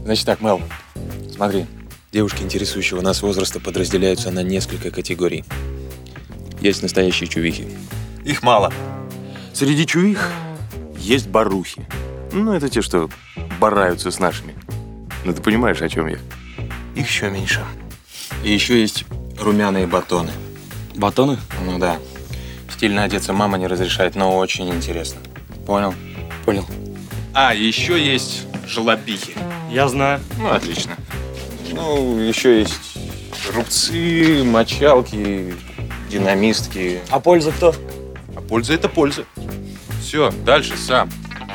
Значит так, Мел, смотри. Девушки интересующего нас возраста подразделяются на несколько категорий. Есть настоящие чувихи. Их мало. Среди чувих есть барухи. Ну, это те, что бараются с нашими. Ну, ты понимаешь, о чем я? Их еще меньше. И еще есть румяные батоны. Батоны? Ну да. Стильно одеться мама не разрешает, но очень интересно. Понял? Понял. А, еще есть жлобихи. Я знаю. Ну, отлично. Ну, еще есть рубцы, мочалки, динамистки. А польза кто? А польза — это польза. Все, дальше сам.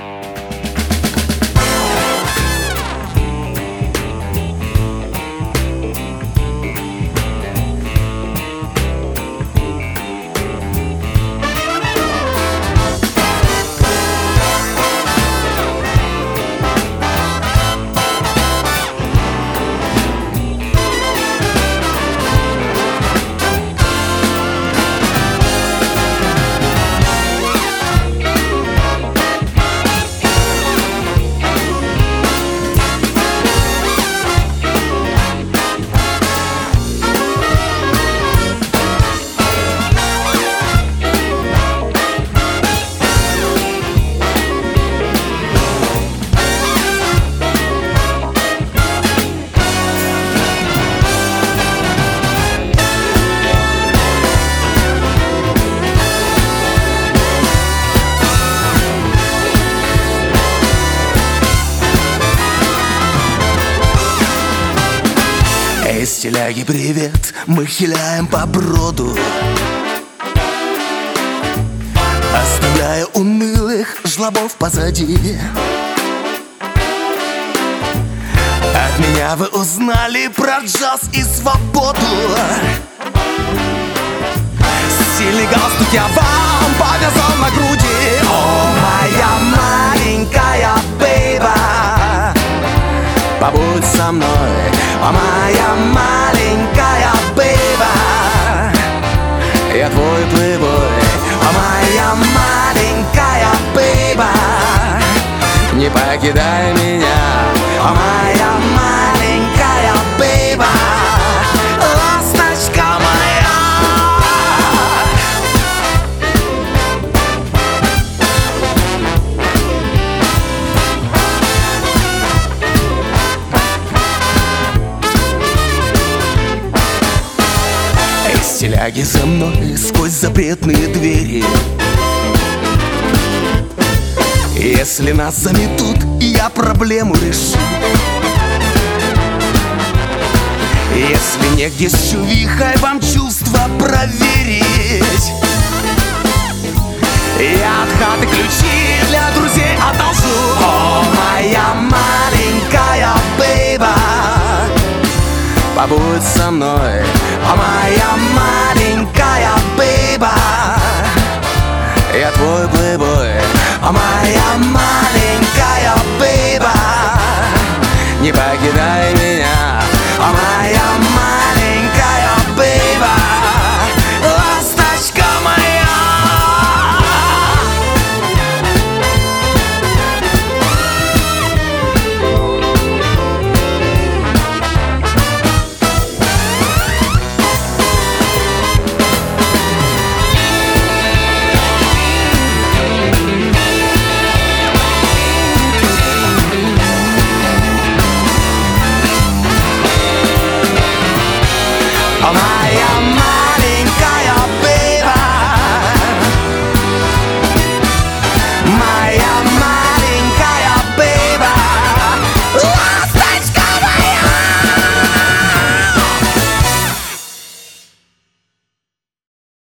Стиляги, привет, мы хиляем по броду, оставляя унылых жлобов позади. От меня вы узнали про джаз и свободу. Стильный галстук я вам повязал на груди. О, моя маленькая бейба, побудь со мной, о, моя маленькая бейба. Я твой плейбой, о, моя маленькая бейба. Не покидай меня, о, моя маленькая бейба. Ласточка моя. Стиляги за мной сквозь запретные двери. Если нас заметут, я проблему решу. Если негде с чувихой вам чувства проверить, я от хаты ключи для друзей одолжу. О, моя маленькая бейба, побудь со мной, о, моя маленькая бейба. Я твой плейбой, о, моя маленькая бейба. Не покидай меня, о, моя маленькая бейба. Ласточка моя. Oh, my